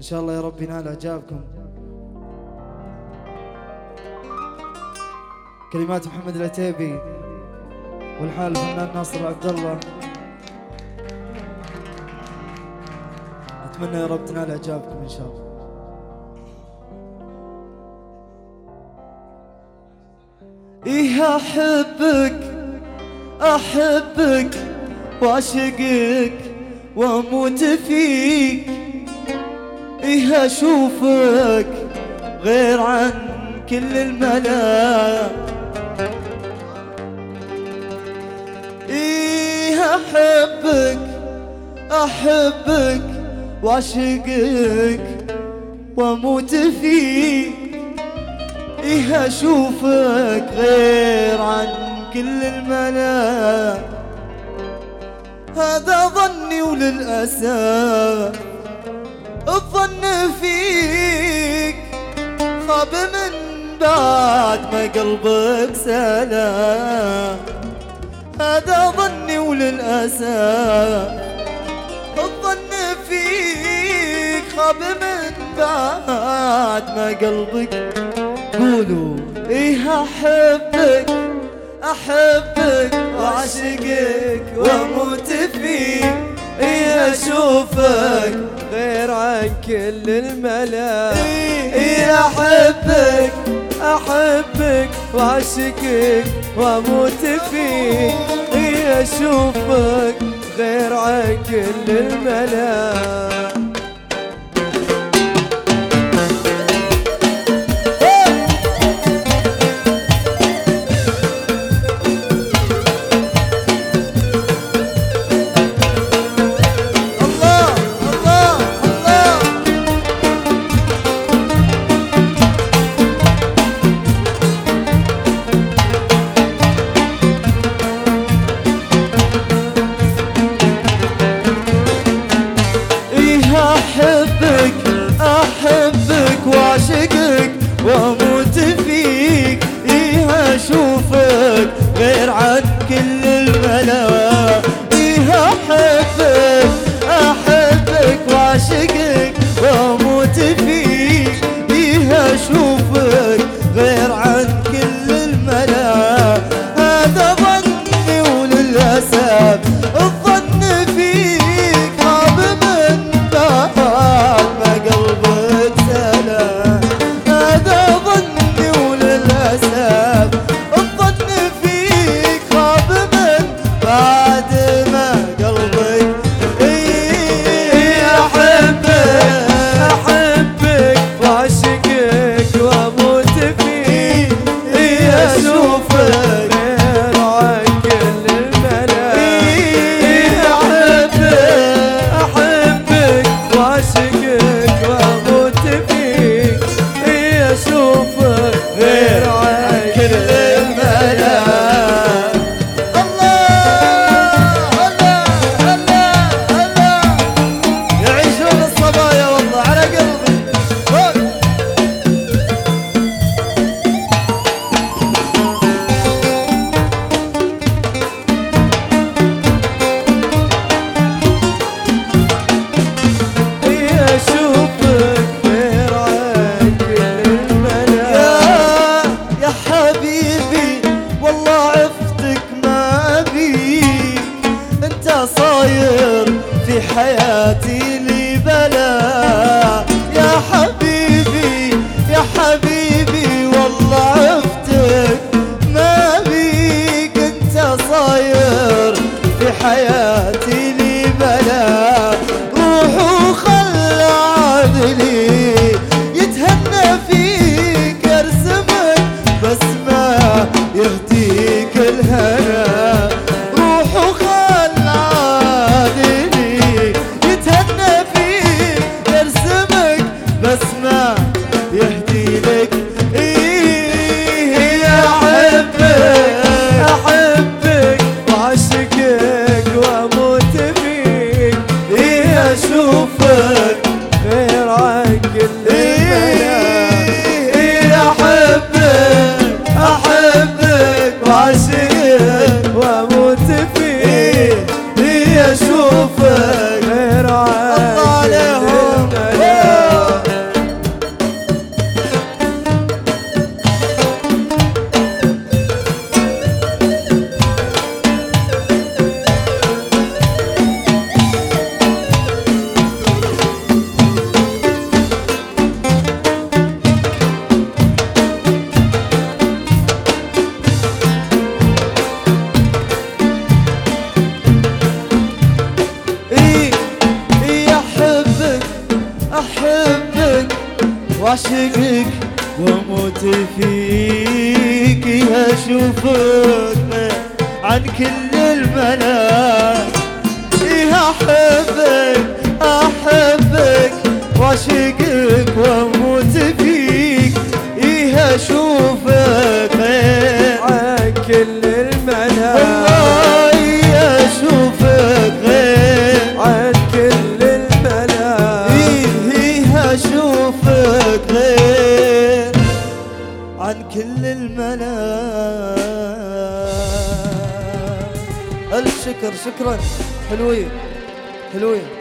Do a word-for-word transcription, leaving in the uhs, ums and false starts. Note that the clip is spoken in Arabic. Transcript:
إن شاء الله يا رب ينال إعجابكم. كلمات محمد العتيبي والحال الفنان ناصر عبد الله. أتمنى يا رب تنال إعجابكم إن شاء الله. إيه أحبك أحبك وأعشقك وأموت فيك، إيه أشوفك غير عن كل الملا، إيه أحبك أحبك وأعشقك وأموت فيك، إيه أشوفك غير عن كل الملا. هذا ظني وللأسف الظن فيك خاب من بعد ما قلبك سلام. هذا ظني وللأسف الظن فيك خاب من بعد ما قلبك. قولوا إيه أحبك أحبك وأعشقك وأموت فيك، إيه أشوفك غير عن كل الملا. إيه أحبك أحبك وأعشقك وأموت فيك، إيه أشوفك غير عن كل الملا. وعشقك واموت فيك، يا اشوفك عن كل الملا، يا احبك احبك وعشقك واموت فيك، يا اشوفك عن كل الملا، والله يا اشوفك غير عن كل الملا، إيه اشوفك غير عن كل الملا. الف شكر، شكرا، حلوين حلوين.